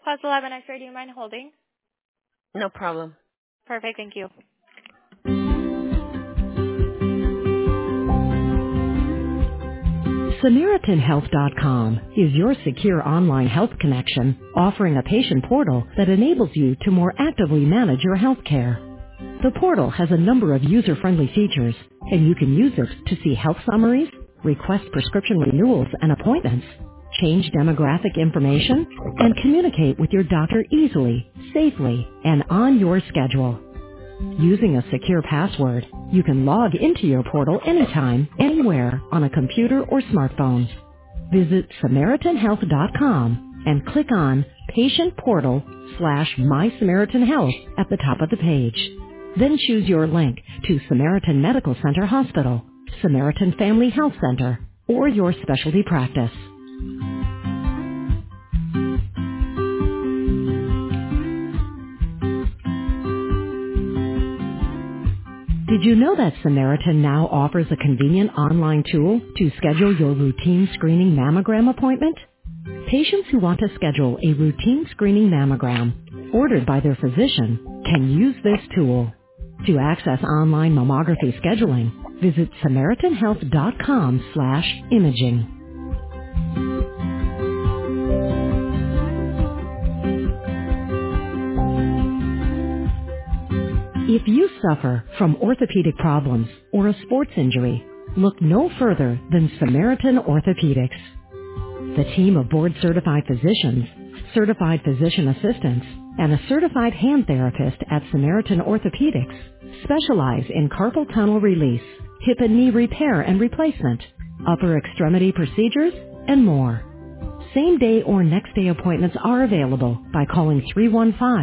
Pause the lab and X-ray. Do you mind holding? No problem. Perfect. Thank you. SamaritanHealth.com is your secure online health connection, offering a patient portal that enables you to more actively manage your health care. The portal has a number of user-friendly features, and you can use it to see health summaries, request prescription renewals and appointments, change demographic information, and communicate with your doctor easily, safely, and on your schedule. Using a secure password, you can log into your portal anytime, anywhere on a computer or smartphone. Visit SamaritanHealth.com and click on Patient Portal/My Samaritan Health at the top of the page. Then choose your link to Samaritan Medical Center Hospital, Samaritan Family Health Center, or your specialty practice. Did you know that Samaritan now offers a convenient online tool to schedule your routine screening mammogram appointment? Patients who want to schedule a routine screening mammogram ordered by their physician can use this tool. To access online mammography scheduling, visit SamaritanHealth.com/imaging. If you suffer from orthopedic problems or a sports injury, look no further than Samaritan Orthopedics. The team of board-certified physicians, certified physician assistants, and a certified hand therapist at Samaritan Orthopedics specialize in carpal tunnel release, hip and knee repair and replacement, upper extremity procedures, and more. Same-day or next-day appointments are available by calling 315